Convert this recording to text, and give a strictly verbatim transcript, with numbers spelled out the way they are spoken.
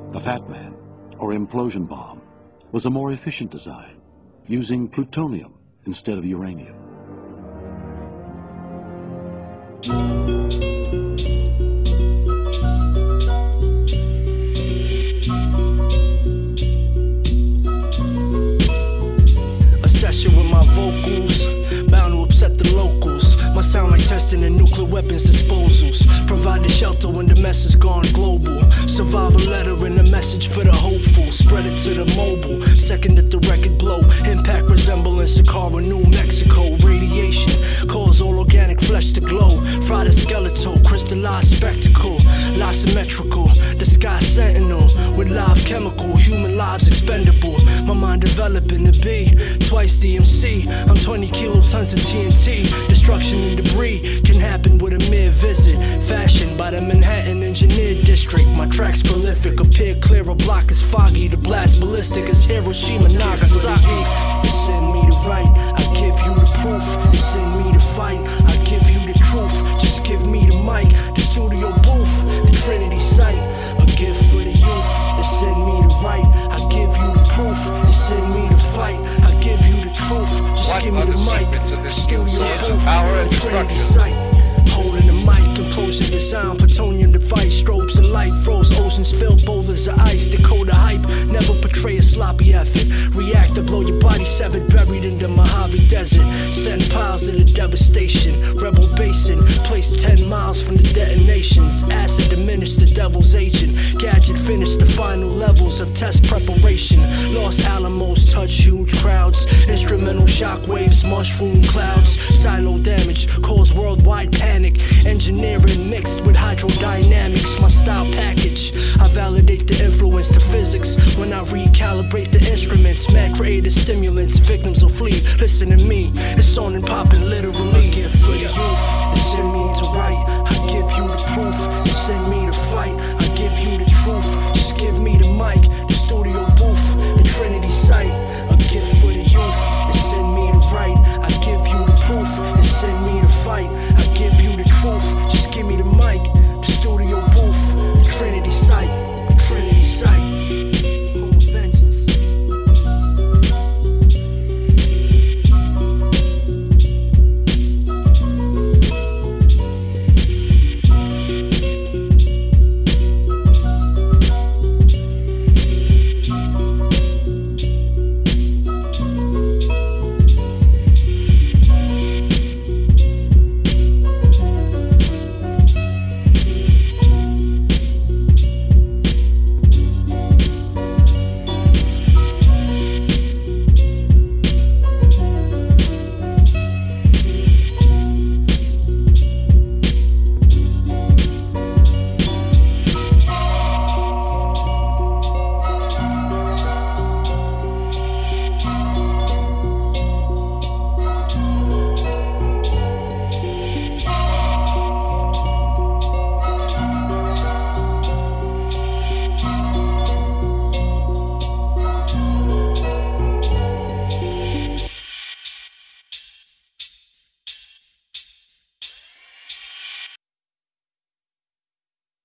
The Fat Man, or implosion bomb, was a more efficient design, using plutonium instead of uranium. A session with my vocals, bound to upset the locals. My sound like testing the nuclear weapons disposals. Provide shelter when the mess has gone global. Survive a letter and a message for the hopeful. Spread it to the mobile. Second at the record blow. Impact resemblance to Cara, New Mexico. Radiation cause all organic flesh to glow. Fry the skeletal, crystallized spectacle. Lie symmetrical, the sky sentinel. With live chemical, human lives expendable. My mind developing to be twice the M C. I'm twenty kilotons of T N T. Destruction and debris can happen with a mere visit. Fashioned by the Manhattan Engineered District. My tracks prolific, appear clear, a block is foggy. The blast ballistic as Hiroshima, Nagasaki. It's in me to write, I give you the proof. It's in me to fight, I give you the truth. Just give me the mic, the studio booth, the Trinity site. A gift for the youth. It's in me to write, I give you the proof. It's in me to fight, I give you the truth. Just what give me the mic, the studio booth, the Trinity site. Holding the mic, implosion design, plutonium device, strobes and light froze, oceans filled, boulders of ice, Dakota hype, never portray a sloppy effort, react to blow your body severed, buried in the Mojave Desert, send piles of the devastation, rebel basin, placed ten miles from the detonations, acid diminished the devil's agent, gadget finished the final levels of test preparation, Los Alamos touch huge crowds, instrumental shockwaves, mushroom clouds, silo damage, cause worldwide panic. Engineering mixed with hydrodynamics. My style